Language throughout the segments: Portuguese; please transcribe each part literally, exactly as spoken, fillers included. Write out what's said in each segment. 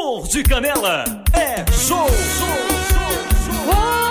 Flor de Canela é show, show, show, show. Oh!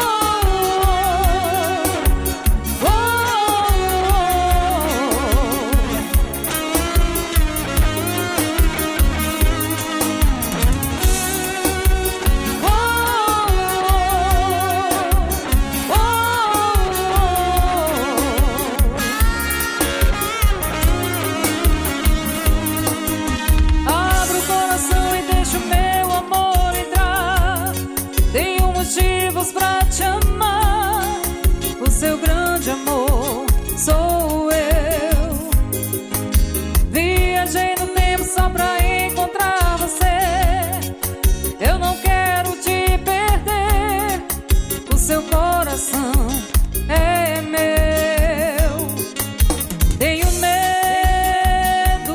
Pra te amar, o seu grande amor sou eu. Viajei no tempo só pra encontrar você. Eu não quero te perder, o seu coração é meu. Tenho medo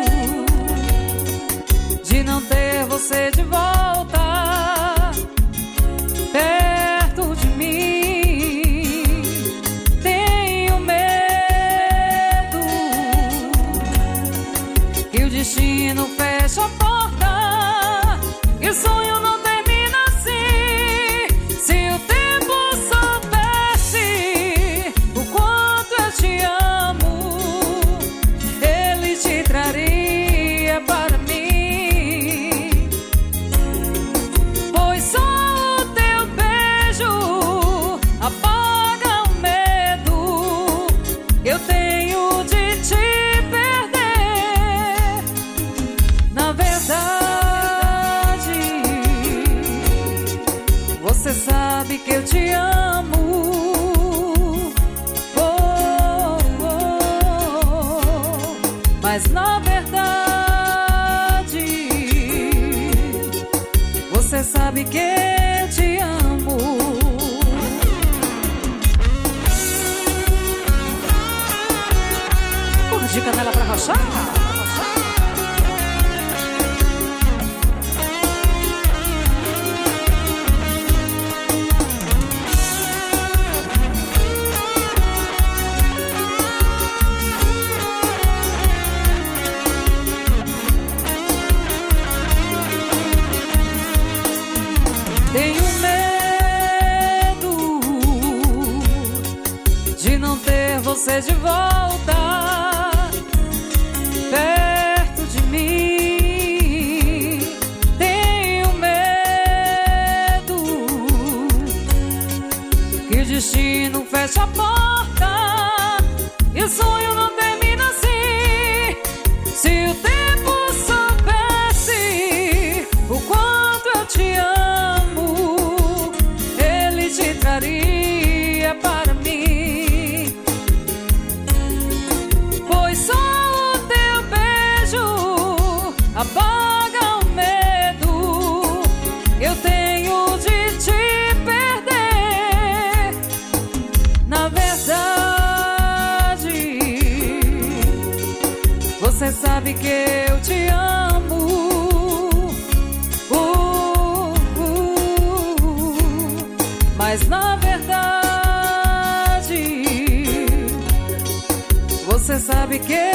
de não ter você de volta perto de mim. Tenho medo que o destino feche a porta e o sonho não termina assim. Se o tempo soubesse o quanto eu te amo, ele te traria para mim. Pois só apaga o medo que eu tenho de te perder. Na verdade, você sabe que eu te amo. Oh, oh, oh. Mas na verdade, você sabe que eu te amo. De canela pra rochar. Tenho medo de não ter você de volta perto de mim. Tenho medo que o destino feche a porta e o sonho não termina assim. Se o tempo soubesse o quanto eu te amo, ele te traria para mim. Pois só apaga o medo eu tenho de te perder. Na verdade, você sabe que eu te amo. uh, uh, uh. Mas na verdade, você sabe que